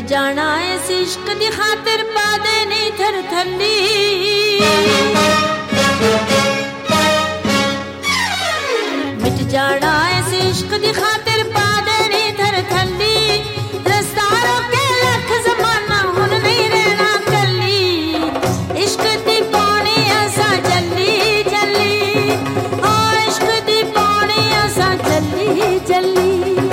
जाना इस इश्क दी खातिर पा देनी थर थल्ली। मिट जाना इस इश्क दी खातिर पा देनी थर थल्ली। रस्ता रोके लख जमाना हुन नहीं रहना कल्ली। इश्क दी पौनी असा जल्ली जल्ली, ओ इश्क दी पौनी असा जल्ली जल्ली।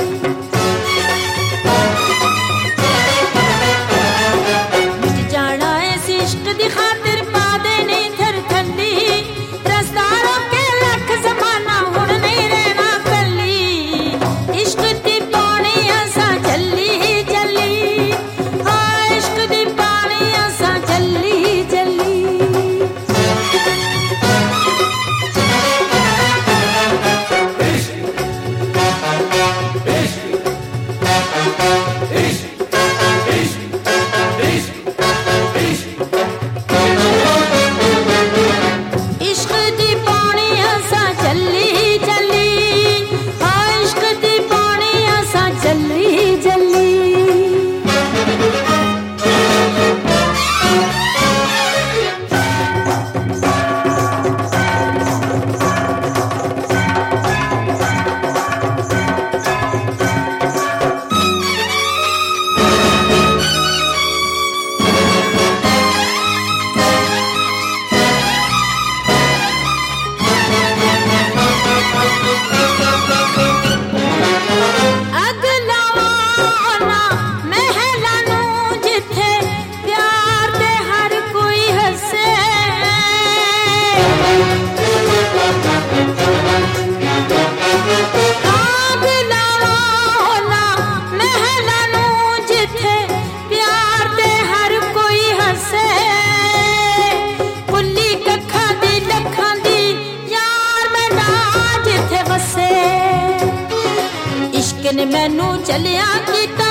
ने मैनू चलिया कीता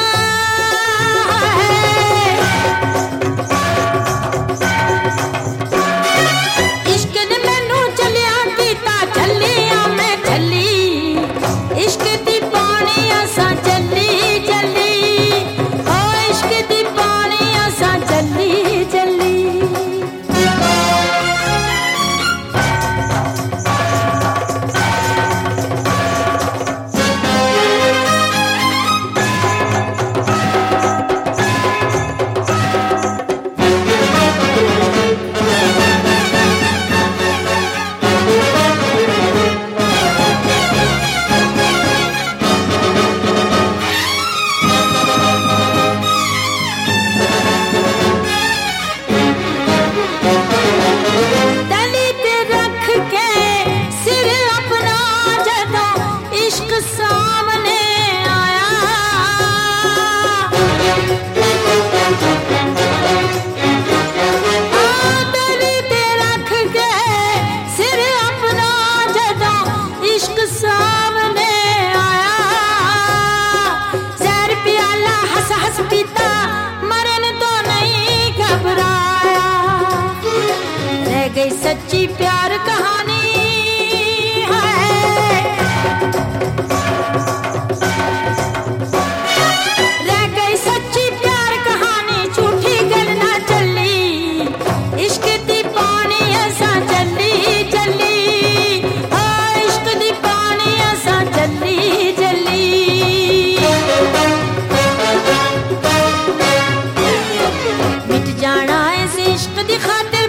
इश्क ने मैनू चलिया कीता। चलिया मैं चली इश्क दी पानी असा चली चली, ओ इश्क दी पानी असा चली चली। गई सच्ची प्यार कहानी है, रह गई सच्ची प्यार कहानी। झूठी गल ना चली इश्क दी पानी असा चली चली, ओ इश्क दी पानी असा चली चली। मिट जाना इस इश्क दी खातिर